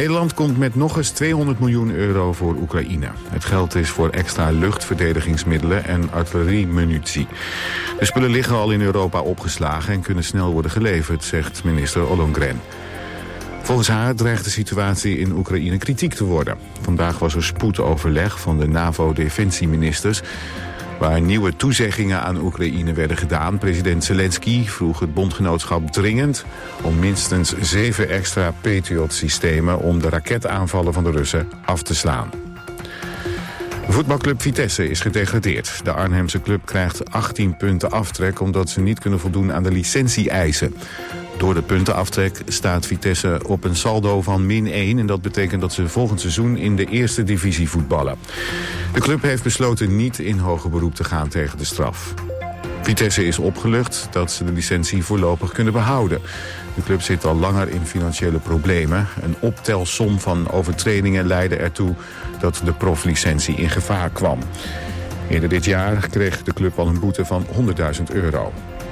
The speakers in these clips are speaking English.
Nederland komt met nog eens €200 miljoen voor Oekraïne. Het geld is voor extra luchtverdedigingsmiddelen en artilleriemunitie. De spullen liggen al in Europa opgeslagen en kunnen snel worden geleverd, zegt minister Ollongren. Volgens haar dreigt de situatie in Oekraïne kritiek te worden. Vandaag was er spoedoverleg van de NAVO-defensieministers, waar nieuwe toezeggingen aan Oekraïne werden gedaan. President Zelensky vroeg het bondgenootschap dringend om minstens 7 extra Patriot-systemen om de raketaanvallen van de Russen af te slaan. Voetbalclub Vitesse is gedegradeerd. De Arnhemse club krijgt 18 punten aftrek omdat ze niet kunnen voldoen aan de licentie-eisen. Door de puntenaftrek staat Vitesse op een saldo van -1... en dat betekent dat ze volgend seizoen in de eerste divisie voetballen. De club heeft besloten niet in hoger beroep te gaan tegen de straf. Vitesse is opgelucht dat ze de licentie voorlopig kunnen behouden. De club zit al langer in financiële problemen. Een optelsom van overtredingen leidde ertoe dat de proflicentie in gevaar kwam. Eerder dit jaar kreeg de club al een boete van €100.000.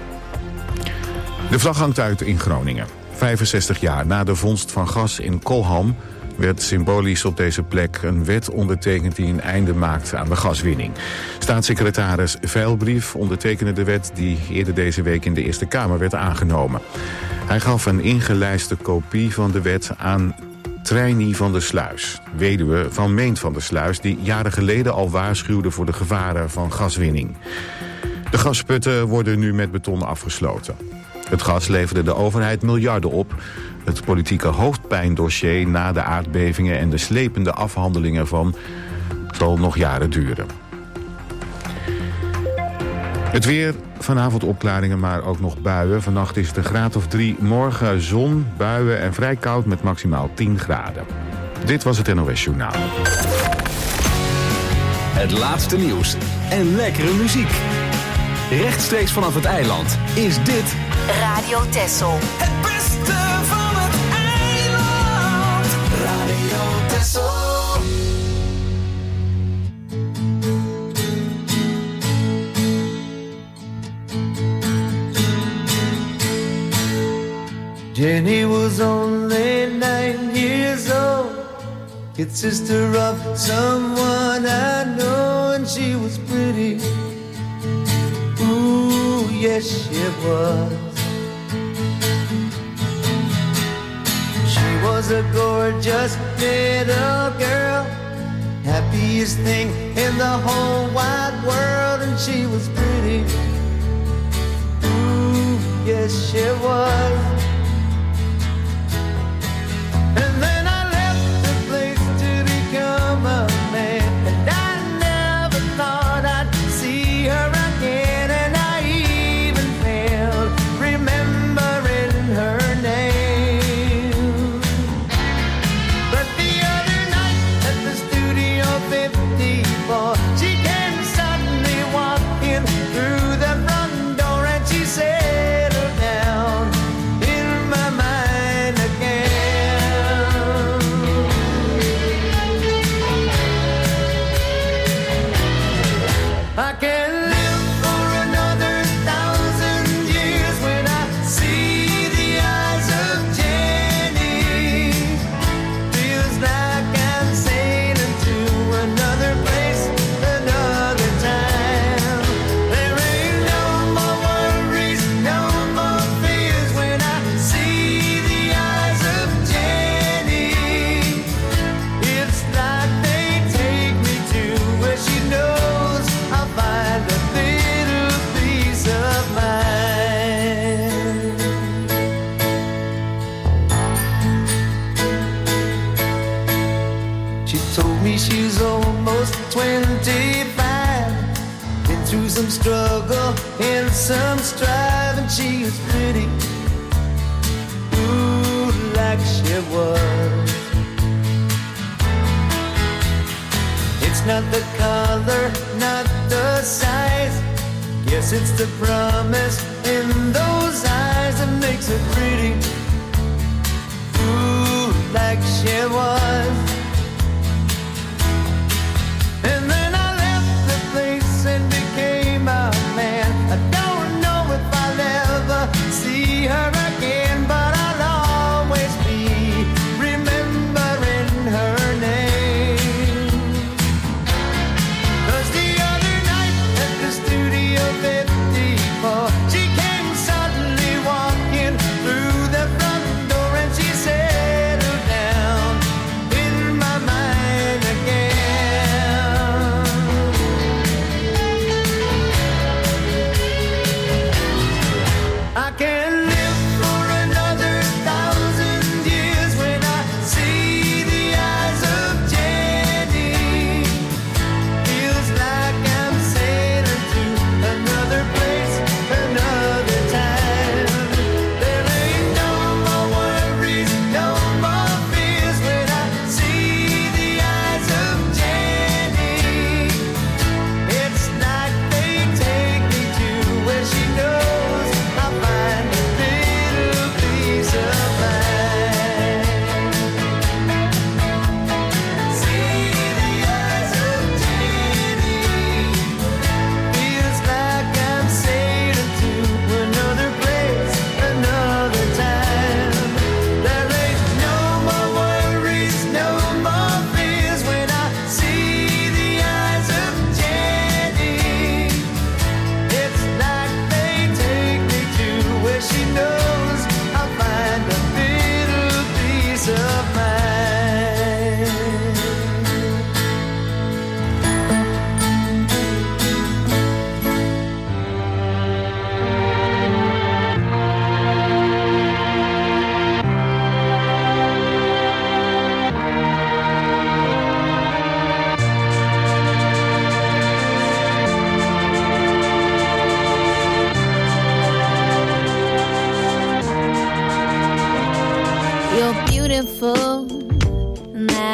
De vlag hangt uit in Groningen. 65 jaar na de vondst van gas in Kolham werd symbolisch op deze plek een wet ondertekend die een einde maakt aan de gaswinning. Staatssecretaris Veilbrief ondertekende de wet die eerder deze week in de Eerste Kamer werd aangenomen. Hij gaf een ingelijste kopie van de wet aan Trijnie van der Sluis, weduwe van Meent van der Sluis, die jaren geleden al waarschuwde voor de gevaren van gaswinning. De gasputten worden nu met beton afgesloten. Het gas leverde de overheid miljarden op. Het politieke hoofdpijndossier na de aardbevingen en de slepende afhandelingen ervan zal nog jaren duren. Het weer, vanavond opklaringen, maar ook nog buien. Vannacht is het een graad of 3. Morgen zon, buien en vrij koud met maximaal 10 graden. Dit was het NOS Journaal. Het laatste nieuws en lekkere muziek. Rechtstreeks vanaf het eiland is dit Radio Texel. Het beste van het eiland. Radio Texel. Jenny was only 9 years old, kid sister of someone I know, and she was pretty. Ooh, yes she was. She was a gorgeous little girl, happiest thing in the whole wide world, and she was pretty. Ooh, yes she was. And then I left the place to become a man, and I never thought I'd see her again, and I even failed remembering her name. But the other night at the Studio 54, she came suddenly walking through the front door, and she settled down in my mind again. I can live for another 1,000 years when I see the eyes of Jenny. Feels like I'm sailing to another place, another time. There ain't no more worries, no more fears when I see the eyes of Jenny. It's like they take me to where she knows I'll find a little piece of mind. She told me she's almost 25, been through some struggle and some strife, and she was pretty, ooh, like she was. It's not the color, not the size, guess it's the promise in those eyes that makes her pretty, ooh, like she was. And then I left the place and became a man. I don't know if I'll ever see her again, but I'll always be remembering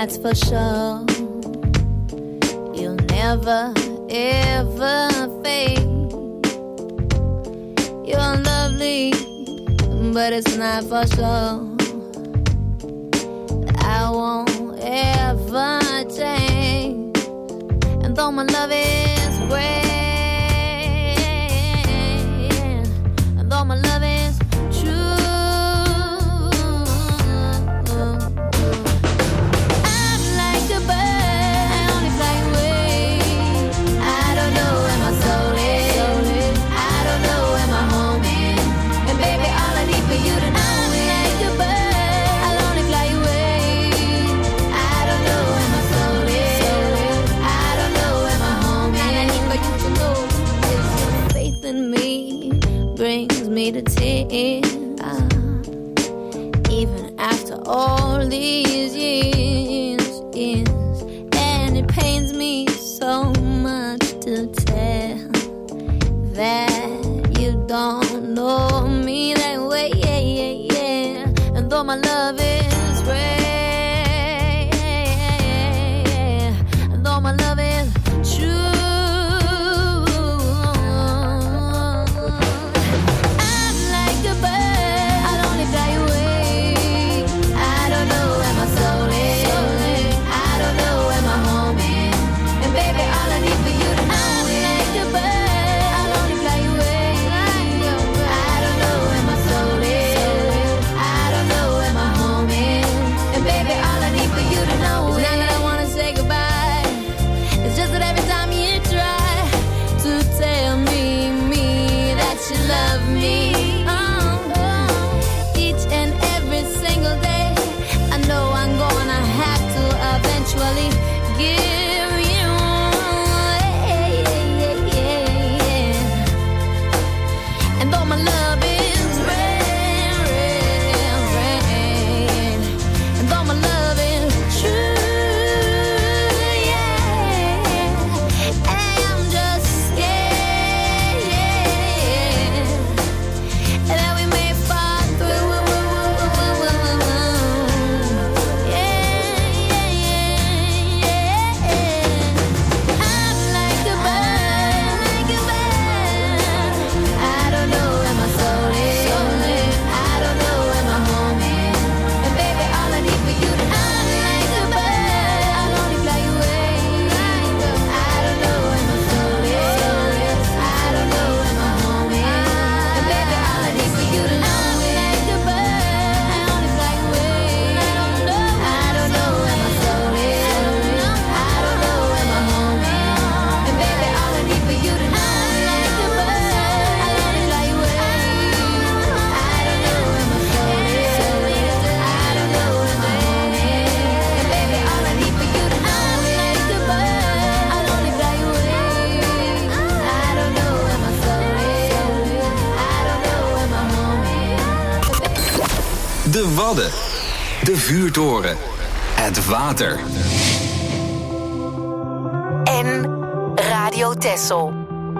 that's for sure. You'll never, ever fade. You're lovely, but it's not for sure. I won't ever change. And though my love is great, and though my love is true, I'm like a bird, I only fly away. I don't know where my soul is, I don't know where my home is. And baby, all I need for you to know is like a bird, I'll only fly away. I don't know where my soul is, I don't know where my home is. And I need for you to know is your faith in me brings me to tears. Even after all these years, and it pains me so much to tell that you don't know me that way, yeah. And though my love is rare, and though my love is true, I'm like a bird, I'll only fly away. I don't know where my soul is, I don't know where my home is. And baby, all I need for you to know is like a bird, I'll only fly away. I don't know where my soul is, I don't know where my home is. And baby, all I need for you to know is not that I wanna say goodbye. It's just that every time you try to tell me that you love me, each and every single day, I know I'm gonna have to eventually give you away. And though my love is rare, and though my love is true, yeah, I'm just scared that we may fall through. I'm like a bird, I don't know where my soul is, I don't know where my home is. And baby, all I need for you to know is like a bird, I'll only fly away. I don't know where my soul is, I don't know where my home is. And baby, all I need for you to know is like a bird, I only fly away. I don't know where my soul is, I don't know where my home is. And baby, all I need for you to know is like a bird, I only fly away. I don't know where my soul is, I don't know where my home is. And baby, all I need for you to know is like a bird, I'll only fly away. I don't know where my soul is, I don't know where my home is. De Wadden. De vuurtoren. Het water. En Radio Texel.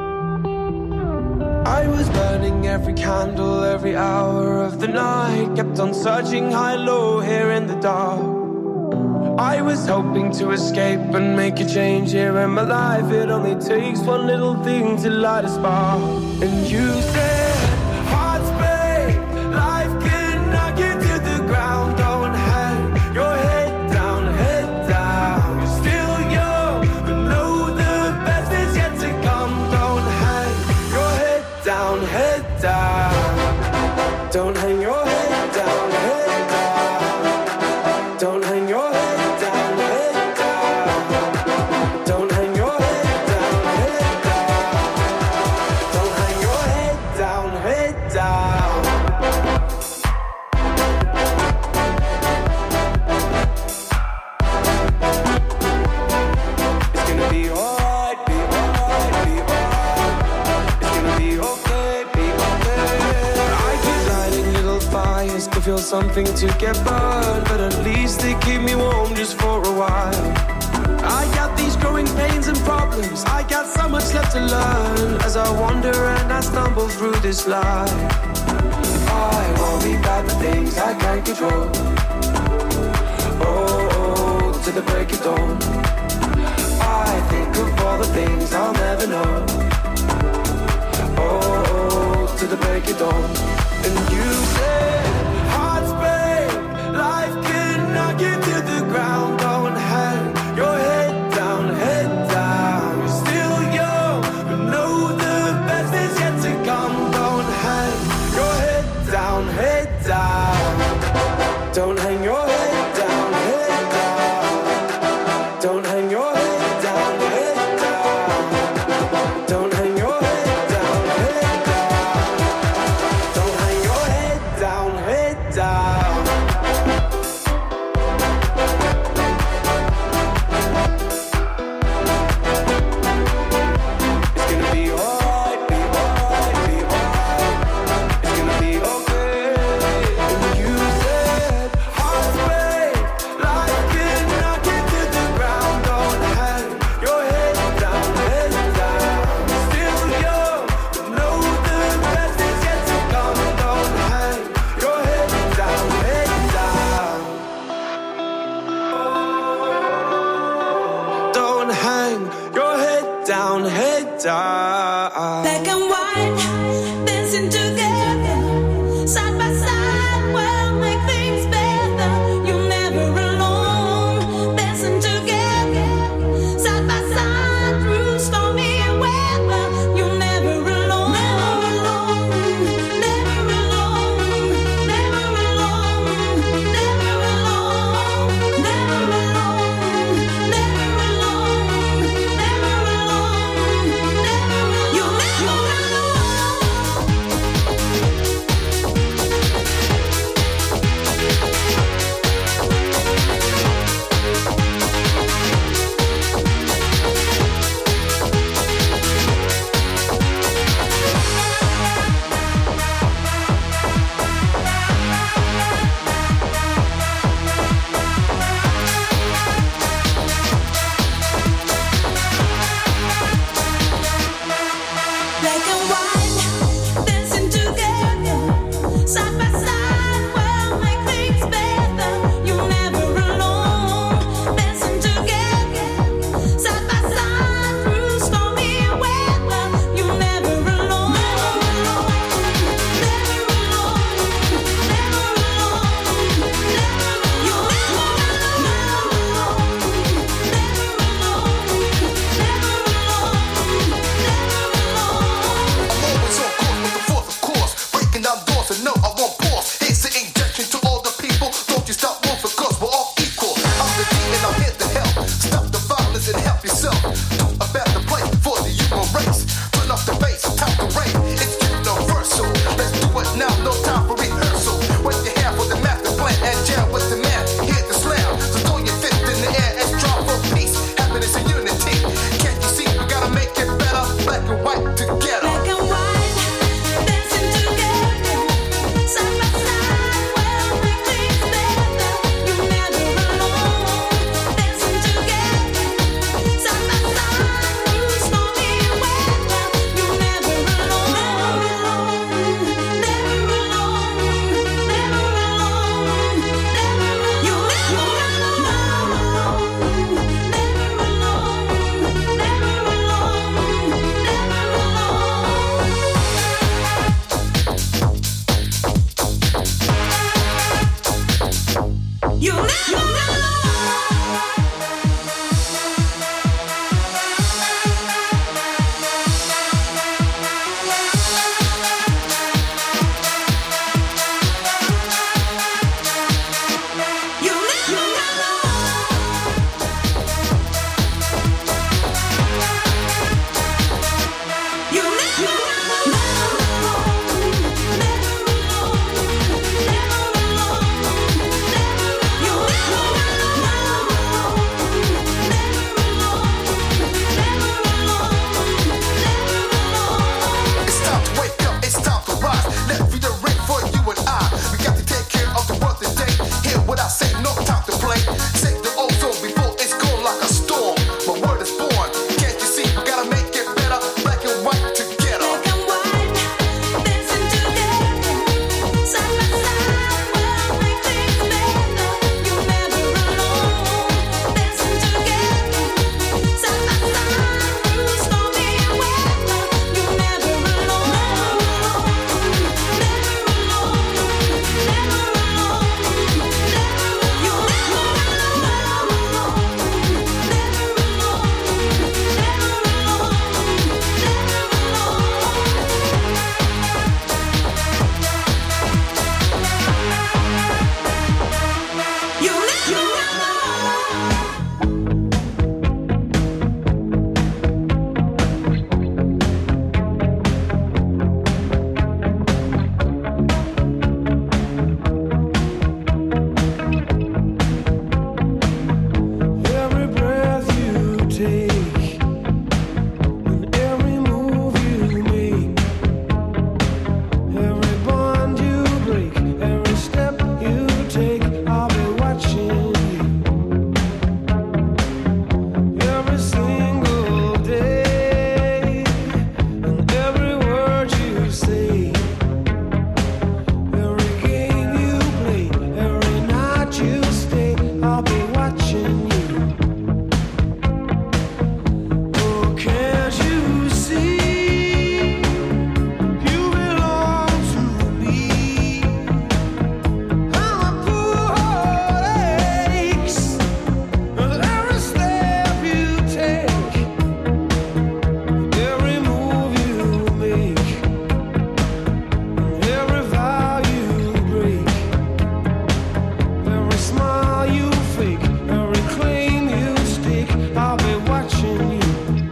I was burning every candle, every hour of the night. Kept on searching high, low, here in the dark. I was hoping to escape and make a change here in my life. It only takes one little thing to light a spark. And you said, hearts break, life can knock you to the ground. Don't hang your head down, head down. You're still young, but know the best is yet to come. Don't hang your head down, head down. Don't hang your head down, head down. Don't hang your head down, head down. Don't hang your head down, head down. Don't hang your head down, head down. It's gonna be alright, be alright, be alright. It's gonna be okay, be okay. I keep lighting little fires to feel something to get burned, but at least they keep me warm just for a while. I got these growing pains and problems, I got so much left to learn as I wander and I stumble through this life. I worry about the things I can't control. Oh, to to the break of dawn. I think of all the things I'll never know. Oh, to the break of dawn. And you said hearts break, life can knock you to the ground. Don't hang your head down, head down. You're still young, but know the best is yet to come. Don't hang your head down, head down. Don't hang your head down, head down. Don't hang your head down, head down. Don't hang your head down, head down. Don't hang your head down, head down. It's gonna be alright, be alright, be alright. It's gonna be okay. And you said hearts break, life can knock you to the ground. Don't hang your head down, head down. Still young, but know the best is yet to come. Don't hang your head down, head down. Don't hang your head down, head down. Black and white, dancing together, side by side, we'll make things better. You're never alone, dancing together, side by side, through stormy weather. You're never alone, never alone, never alone, never alone, never alone, never alone, never alone, never alone, never alone. watching you. Oh, can't you see? You belong to me. And my poor heart aches with every step you take, every move you make, every vow you break, every smile you fake, every claim you stake. I'll be watching you.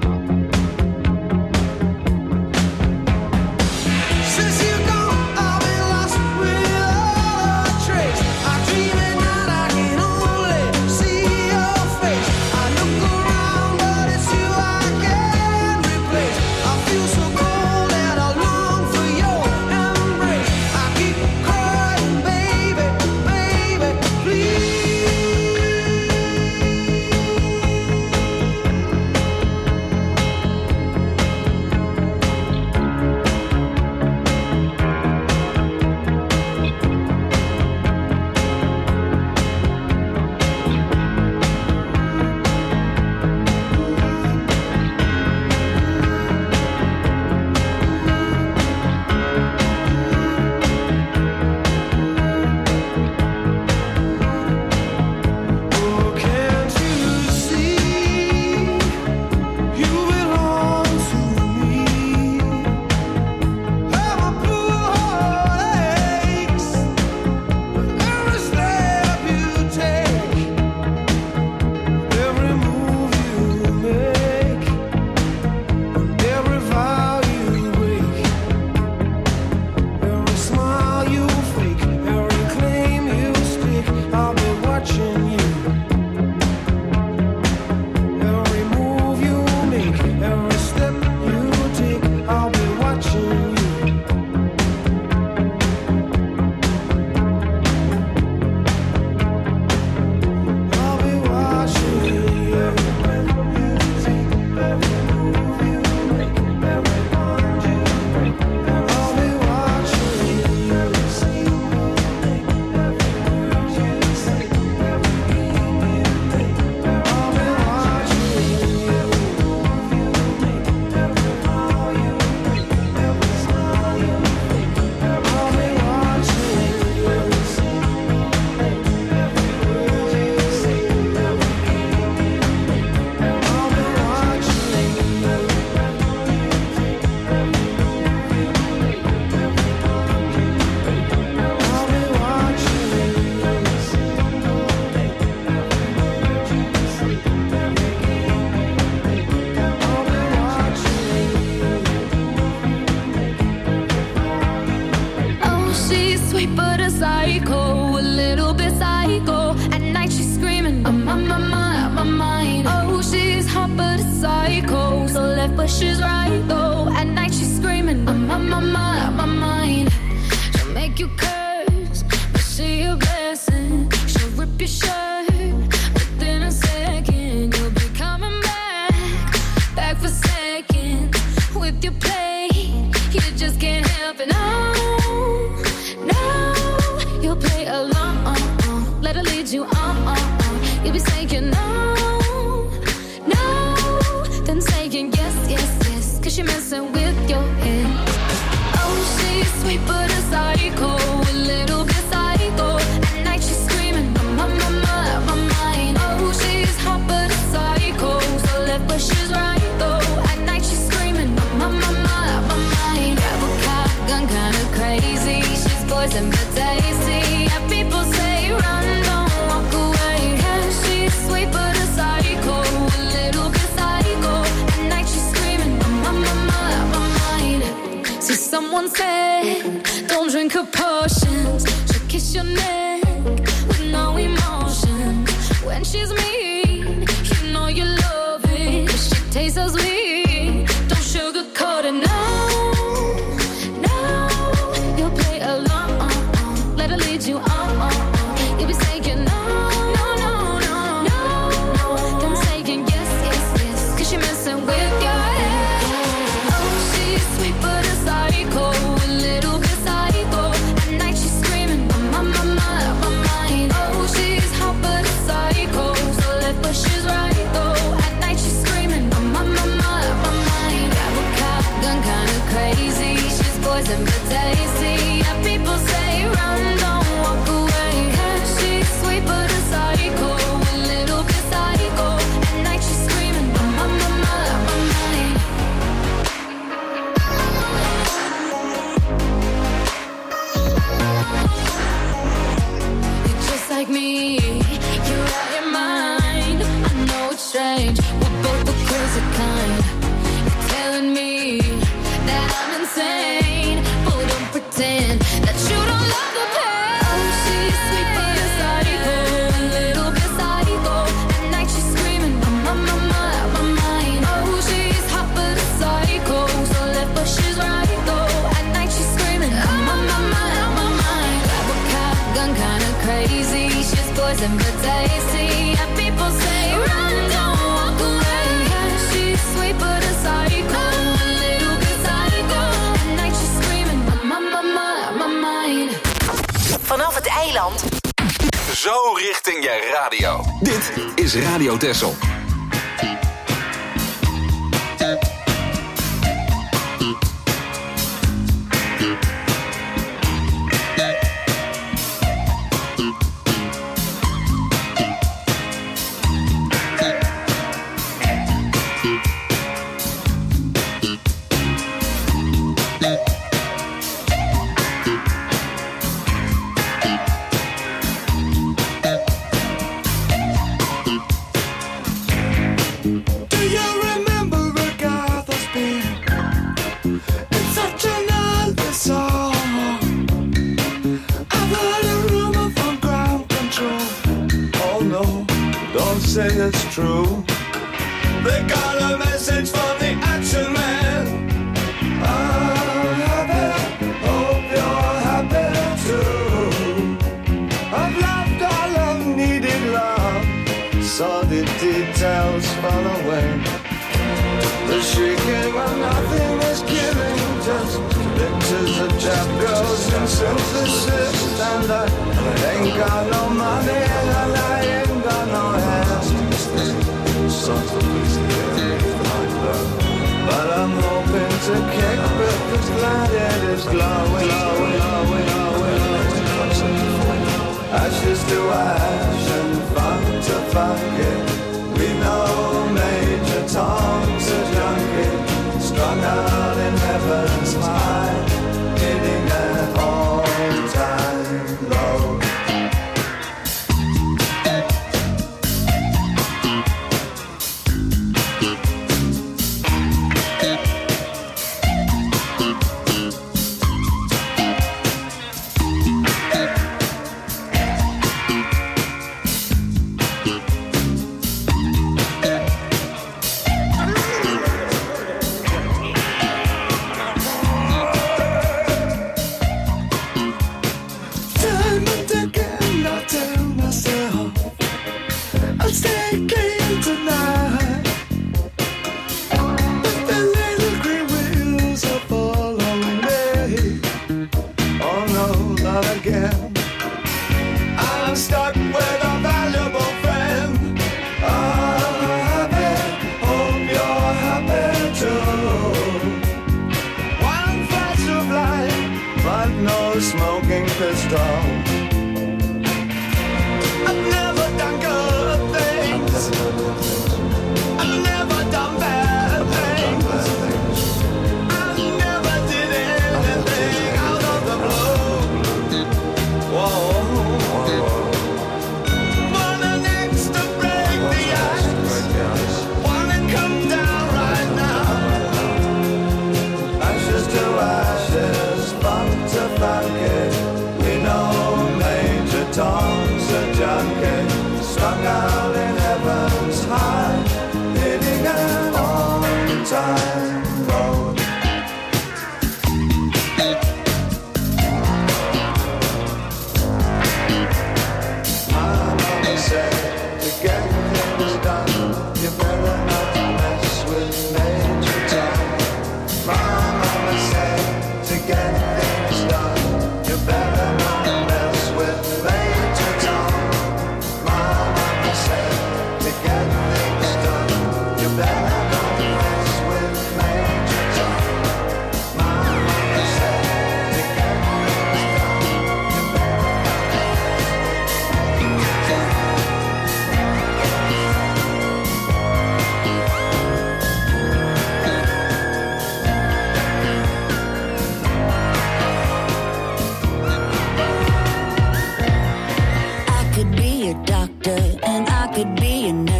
Since you're gone, I've been lost without a trace. I dream at night, I can only see your face. I look around, but it's you I can't replace. I feel so cold and I long for your embrace. I keep crying, baby, baby, please. Oh, can't you see? You belong to me. And my poor heart aches with every step you take, every move you make, every vow you break, every smile you fake, every claim you stake. I'll be watching you. Every move you make, every step you take, I'll be watching you. I'll be watching you. Every breath you take, every move you make, every bond you break, I'll be watching you. Every single thing, every word you say, every game you play, I'll be watching you. Every move you make, every vow you break, every smile you fake, I'll be watching you. Every single thing, every word you say, every game you play, I'll be watching you. Every breath you take, every move you make, every bond you break, I'll be watching you. Every single thing, every word you say, every game you play, I'll be watching you. Oh, she's sweet but a psycho, a little bit psycho. At night she's screaming, I'm on my mind. Oh, she's hot but a psycho, so left but she's right though. At night she's screaming, I'm on my mind. She'll make you curse, but she a blessing. She'll rip your shirt within a second. You'll be coming back for seconds with your play. You just can't help it. No, you'll play along. Let her lead you on. You'll be saying no, then saying yes, 'cause you're messing with your head. Oh, she's sweet but a psycho, a little bit psycho. At night she's screaming, I'm on my mind. Oh, she's hot but a psycho, so left but she's right though. At night she's screaming, I'm on my mind. Grab a cop gun, kinda crazy. She's poison but tasty. Yeah, people say run, don't walk away. Yeah, she's sweet but a psycho, a little bit psycho. At night she's screaming, I'm on my mind. See, someone said, don't drink her potions. She'll kiss your neck with no emotion. When she's mean, you know you love it. But she tastes so sweet, don't sugarcoat it. No, you'll play along. Let her lead you on. You'll be saying no, then saying yes, 'cause you're messing with your head. Oh, she's sweet but a psycho, a little bit psycho. At night she's screaming, I'm on my mind. Oh, she's hot but a psycho, strange. We're both the crazy kind. You're telling me that I'm insane, but don't pretend that you don't love the pain. Oh, she's sweet but a psycho, a little bit psycho. At night she's screaming, I'm on my mind. Oh, she's hot but a psycho, so left but she's right though. At night she's screaming, I'm on my mind. Grab a gun, kinda crazy. She's poison but tasty. And people say, run, don't walk away. She's sweet but a psycho, a little bit psycho. At night she's screaming, I'm on my mind. Vanaf het eiland. Zo richting je radio. Dit is Radio Texel. Say it's true. They got a message from the action man. I'm happy, hope you're happy too. I've loved all I've needed love, saw the details fall away. The shrieking when nothing is killing, just pictures of trap girls and synthesis. And I ain't got no money and I ain't got no hands. But I'm hoping to kick with this light it is glowing. Ashes to ash and funk to funky. We know Major Tom's a junkie, strung out in heaven's mind, hitting an all-time low. Smoking pistol. I've never done good things. I've never done bad things. I never did anything out of the blue. Whoa. Want an axe to break the ice. Wanna come down right now. Ashes to ashes, funk to funky. We know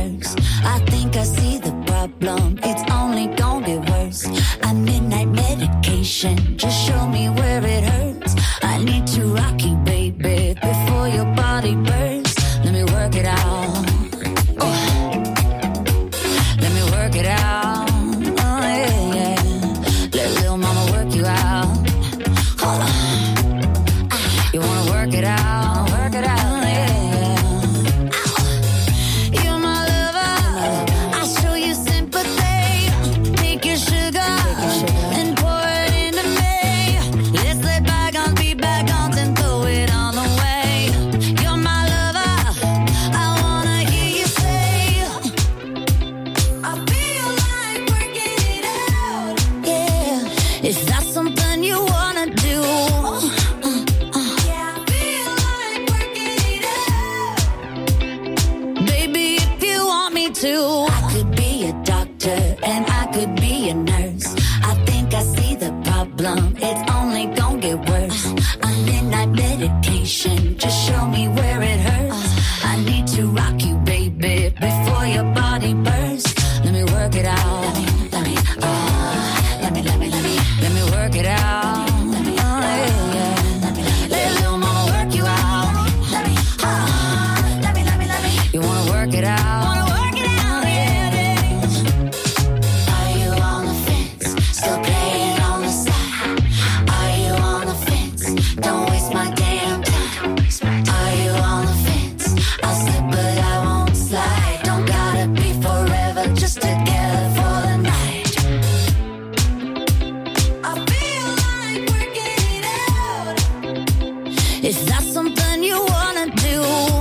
worse. I think I see the problem. It's only gonna get worse. I midnight medication. Just show me where it hurts. I need to rock you, baby, before your body bursts. Let me work it out. Let me work it out. Oh, yeah, yeah. Let little mama work you out. Hold on. You wanna work it out? Work it out. Oh, yeah, yeah. You're my lover. I show you sympathy. Take your sugar and pour it into me. Let's let bygones be bygones and throw it on the way. You're my lover. I wanna hear you say, I feel like working it out. Yeah, is that something you wanna do? Yeah, I feel like working it out. Baby, if you want me to, I could be a doctor and I could be a nurse. I think I see the problem. It's only gonna get worse. I'm midnight medication. Just show me where it hurts. I need to rock you, baby, before your body bursts. Let me work it out. Let me work it out. Oh, yeah, yeah. Let little mama work you out. You wanna work it out? Are you on the fence? Still playing on the side? Are you on the fence? Don't waste my damn time. Are you on the fence? I'll slip but I won't slide. Don't gotta be forever, just together for the night. I feel like working it out. Is that something you wanna do?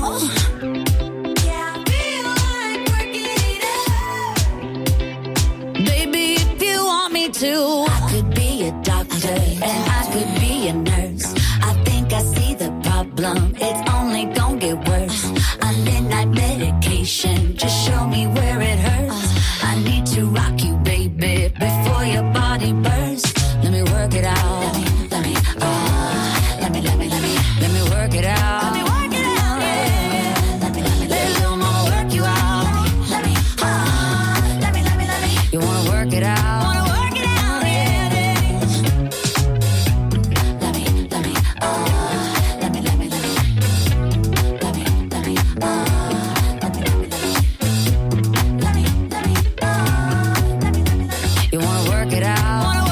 Yeah, I feel like working it out. Baby, if you want me to, I could be a doctor and I could be a nurse. I think I see the problem. It's only gonna get worse. I'm midnight medication. Just show me where it hurts. I need to rock you, baby, before your body bursts. Let me work it out. Let me work it out. Let little mama work you out. You wanna work it out? You wanna work it out?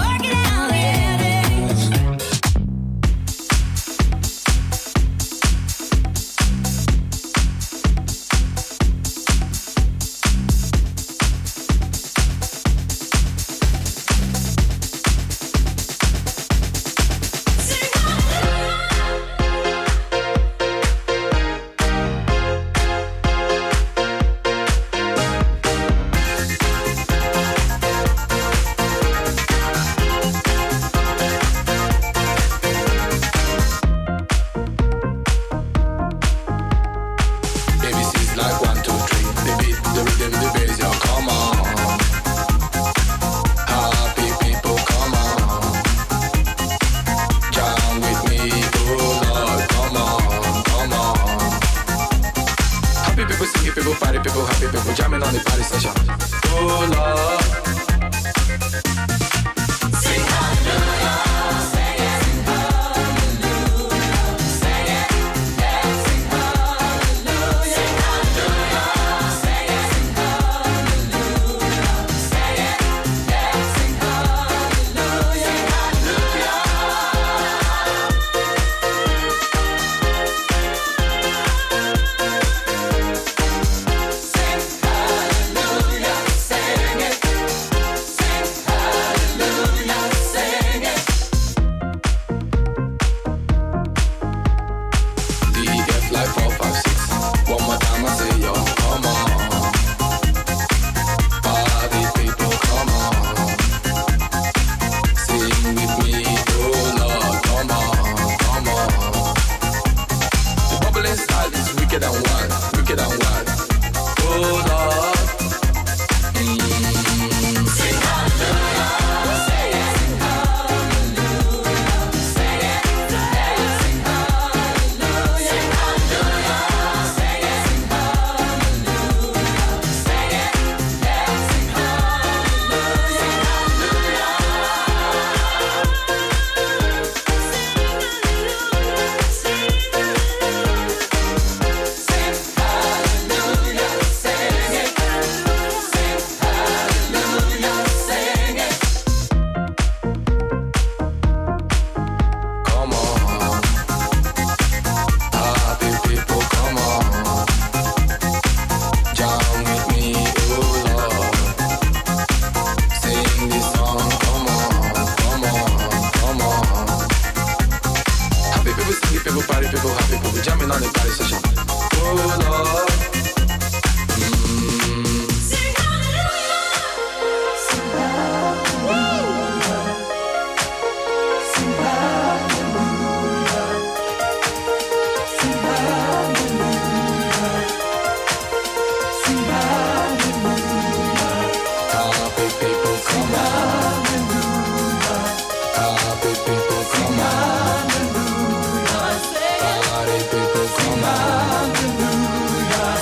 ABC's like 1, 2, 3. The beat, the rhythm, the bass, yo, come on. Happy people, come on. Jam with me, oh Lord, come on, come on. Happy people, singing people, party people, happy people, jamming on the party session. Oh Lord. Sing hallelujah, sing it, sing hallelujah, sing it, yeah, sing hallelujah, sing hallelujah, sing it, sing hallelujah, sing it, yeah, sing hallelujah, sing hallelujah. Sing hallelujah, sing it. jamming on the party session. Oh Lord. Sing hallelujah. Sing hallelujah. Sing hallelujah. Sing hallelujah. Sing hallelujah. Happy people come on. Happy people come on. Party people come on.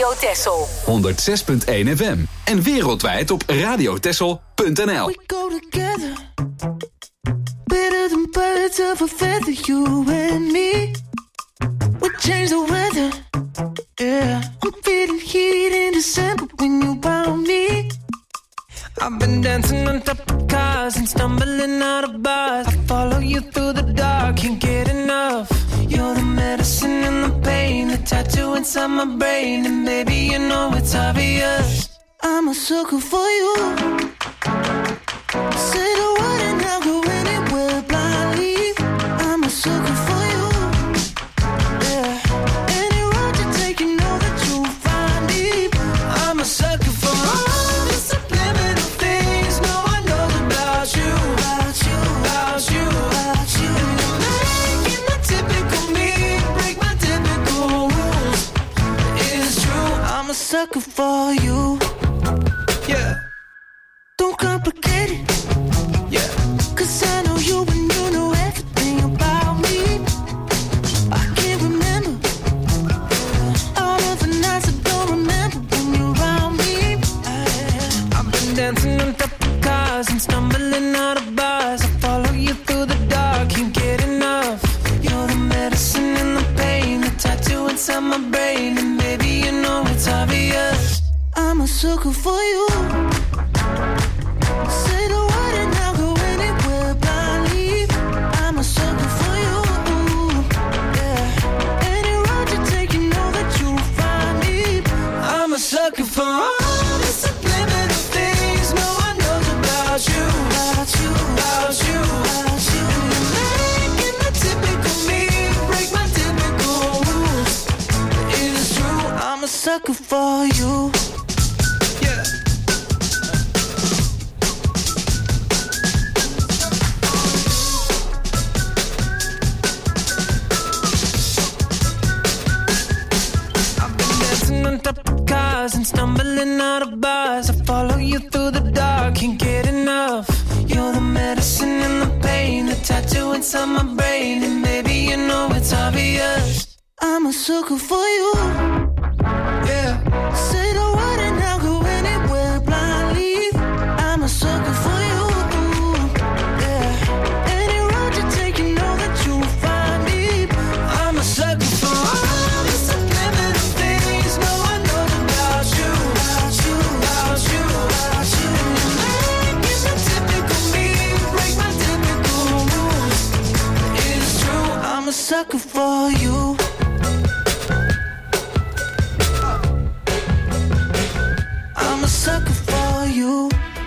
Radio Texel. 106.1 FM. En wereldwijd op radiotexel.nl. We go together, better than birds of a feather, you and me. We change the weather, yeah. I'm feeling heat in December when you found me. I've been dancing on top of cars and stumbling out of bars. I follow you through the dark, can't get enough. You're the medicine and the pain, the tattoo inside my brain, and baby, you know it's obvious. I'm a sucker for you. Say the word and I'll go anywhere blindly. I'm a sucker for you. Yeah. Any road you take, you know that you'll find me. I'm a sucker for all the subliminal things no one knows about you. About you, about you, about you. And you're making the typical me break my typical rules. It's true, I'm a sucker for you. Yeah. Don't complicate it. Yeah. 'Cause I know you and you know everything about me. I can't remember all of the nights I don't remember when you're around me. I've been dancing on top of cars and stumbling out of bars. I follow you through the dark, can't get enough. You're the medicine and the pain, the tattoo inside my brain, and maybe you know it's obvious. I'm a sucker for you. Say the word and I'll go anywhere blindly. I'm a sucker for you. Yeah. Any road you take, you know that you'll find me. I'm a sucker for all the subliminal things no one knows about you. About you, about you, about you. You're making the typical me break my typical rules. It is true, I'm a sucker for you. Yeah. On top of cars and stumbling out of bars. I follow you through the dark, can't get enough. You're the medicine and the pain, the tattoo inside my brain, and maybe you know it's obvious. I'm a sucker for you. Yeah. Say the word and I'll go anywhere blindly. I'm a sucker for you. Yeah. Any road you take, you know that you'll find me. I'm a sucker for all the subliminal things no one knows about you. About you, about you, about you. And you're making the typical me break my typical rules. It is true, I'm a sucker for you. I'm a sucker for you.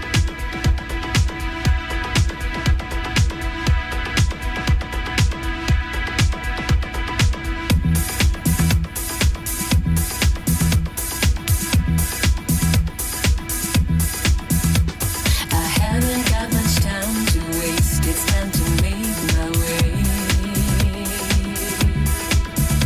I haven't got much time to waste. It's time to make my way.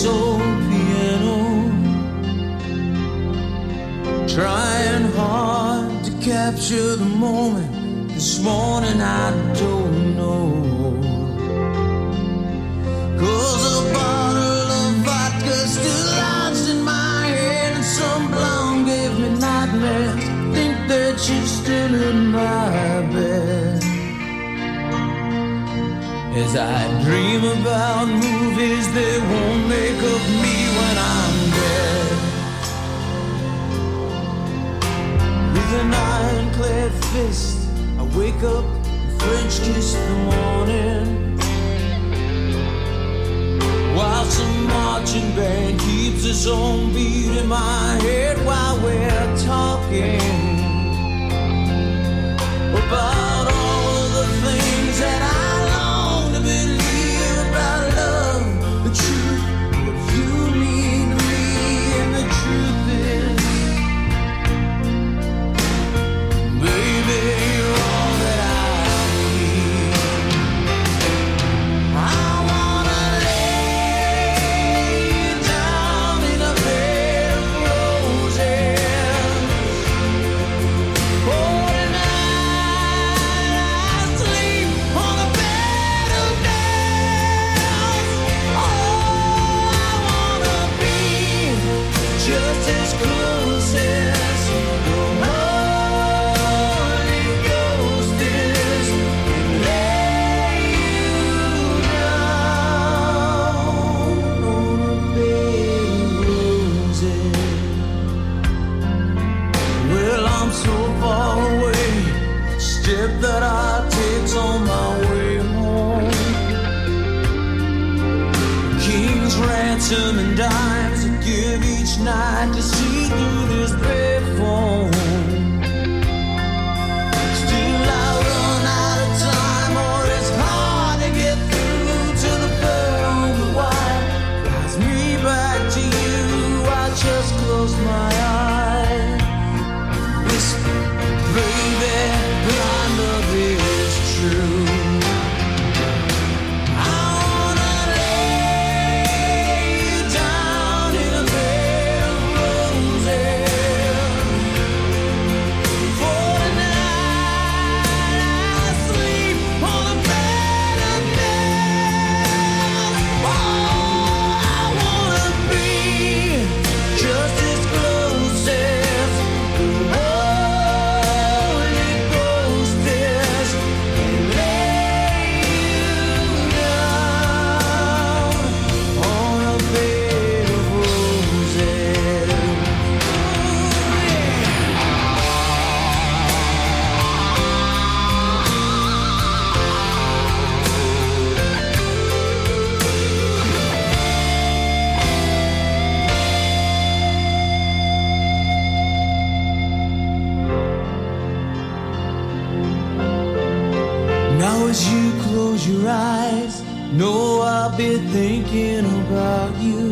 this old piano, trying hard to capture the moment. This morning I don't know, 'cause a bottle of vodka still lodged in my head, and some blonde gave me nightmares. Think that you're still in my bed. As I dream about movies that won't make of me when I'm dead. With an ironclad fist, I wake up and French kiss the morning, while some marching band keeps its own beat in my head while we're talking about all of the things that I long to believe about love, the truth, what you mean to me, and the truth is, baby, you're all that I need. I wanna lay you down in a bed of roses. Oh, tonight I sleep on a bed of nails. Oh, I wanna be just as close as the Holy Ghost is, and lay you down on a bed of roses. Well, I'm so far away, step that I take's on my way home. King's ransom and dimes I give each night to see through this payphone. Still I run out of time, or it's hard to get through to the phone. The wire flies me back to you. I just close my eyes, whisper, baby, blind love is true. I wanna lay you down in a bed of roses. For tonight I sleep on a bed of nails. Oh, I wanna be just as close as the Holy Ghost is, and lay you down on a bed of roses. Now as you close your eyes, know I'll be thinking about you,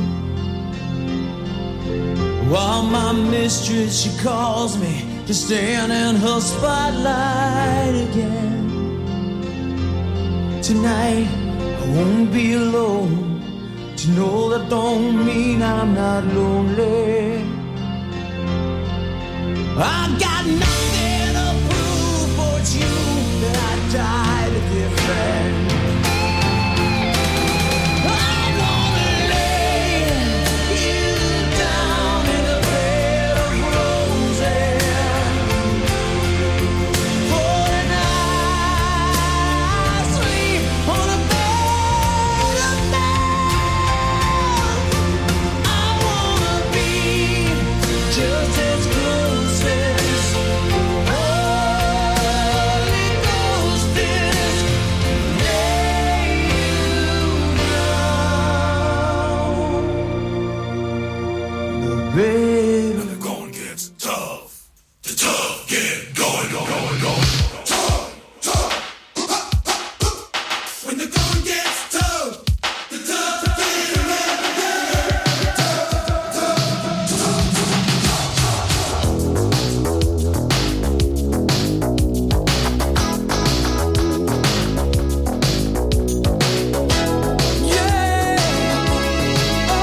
while my mistress, she calls me to stand in her spotlight again. Tonight I won't be alone. To know that don't mean I'm not lonely. I got nothing to prove, for it's you that I died to defend. I wanna lay you down in a bed of roses. For tonight I sleep on a bed of nails. I wanna be just as close as the Holy Ghost is, lay you down the bed of The going gets tough. The tough get going, going, going. Tough, tough. When the going gets tough, the tough get yeah.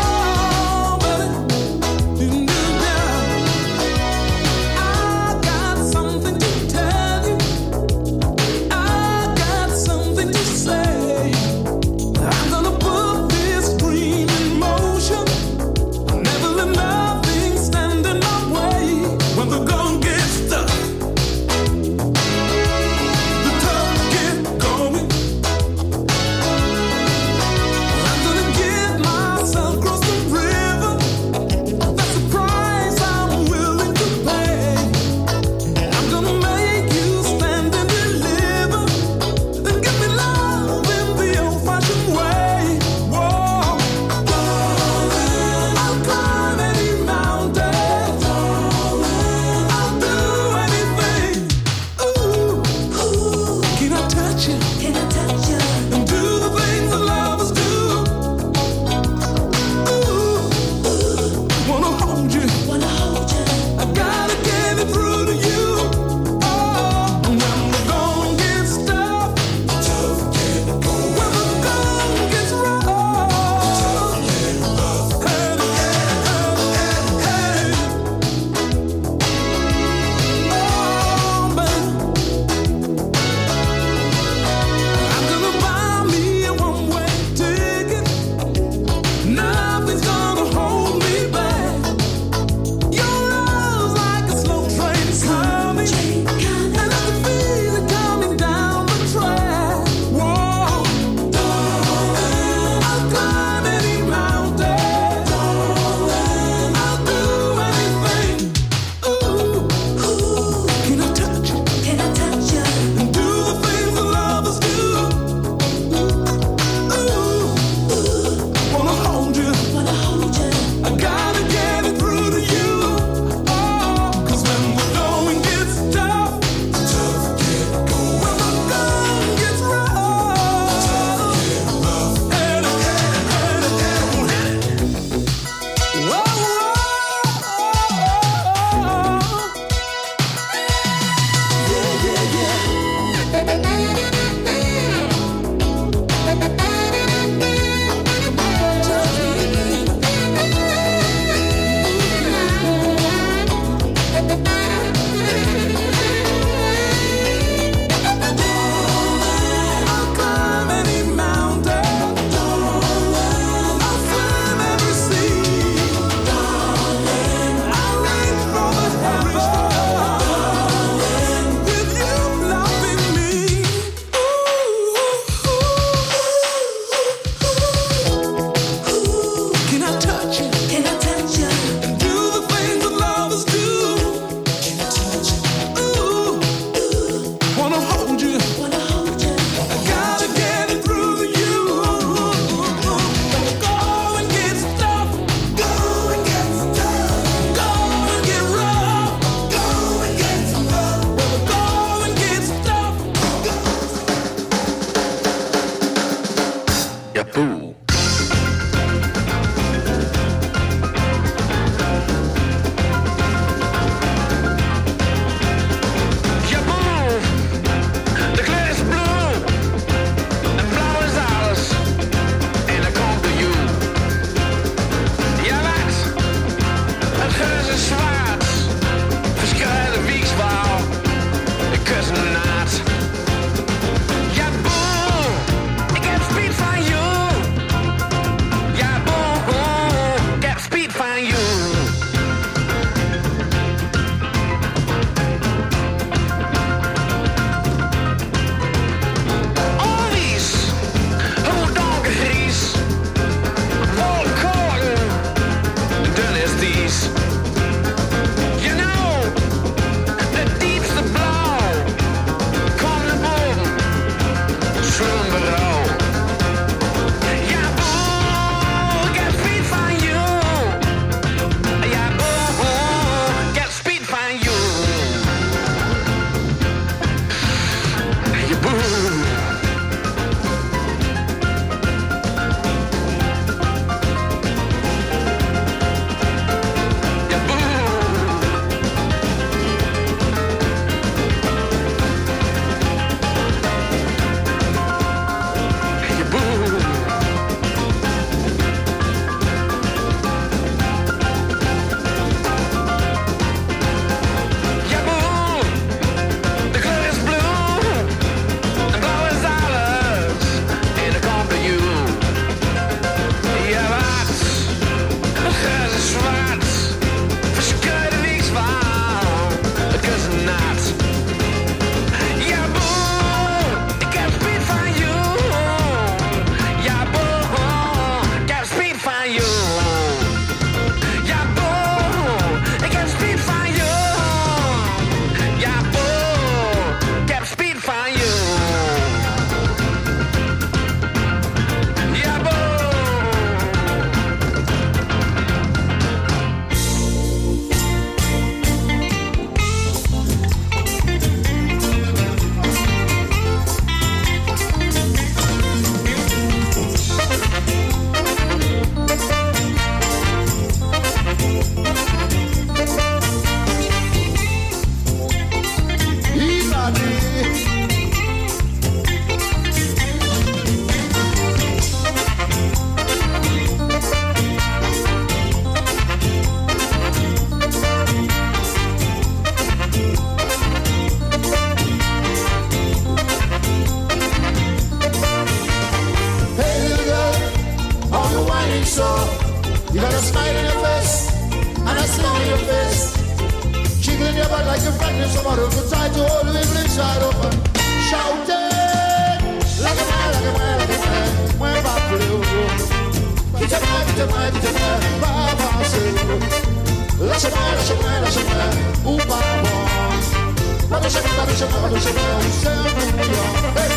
You got a smile on your face and a smile on your face. Jiggling your butt like you're frightened somebody who try to hold you inside open. Shouting like a man, like a man, like a man. When back to you. Get your mind, get your mind, get your mind. Baba say. Lash your mind, lash your mind, lash your mind. Ooh, Baba. Baba say, Baba say, Baba say, Baba say, hey.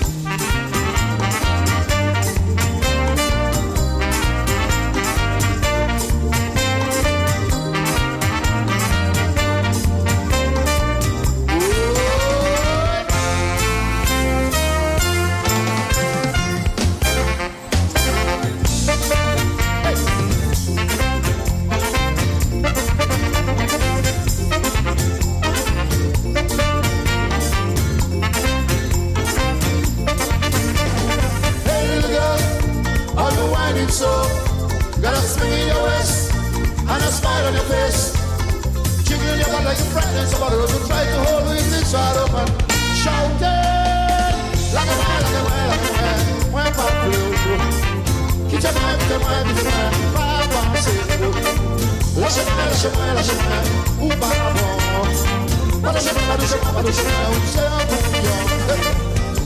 So, got a swing in your waist and a smile on your face. Jiggling your butt like you're frightened somebody who try to hold you inside open. Shouting like a man, like a man, like a man. When back to you. Get your mind, get your mind, get your mind. Baba say, lash your mind, lash your mind, lash your mind. Ooh, Baba. Baba say, Baba say, Baba say, Baba say,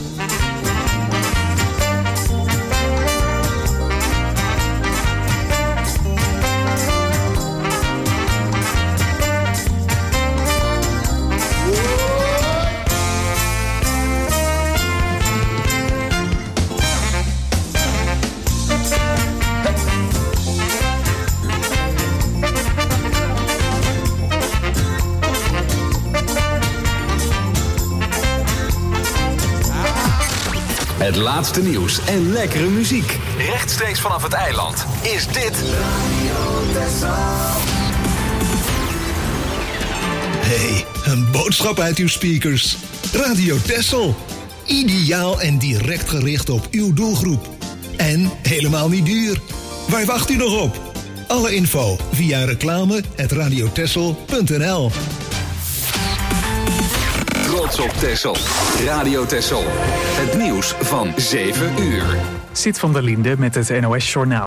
Het laatste nieuws en lekkere muziek. Rechtstreeks vanaf het eiland is dit Hey, een boodschap uit uw speakers. Radio Texel. Ideaal en direct gericht op uw doelgroep. En helemaal niet duur. Waar wacht u nog op? Alle info via reclame@radiotexel.nl. Trots op Texel. Radio Texel. Het nieuws van 7 uur. Sid van der Linde met het NOS Journaal.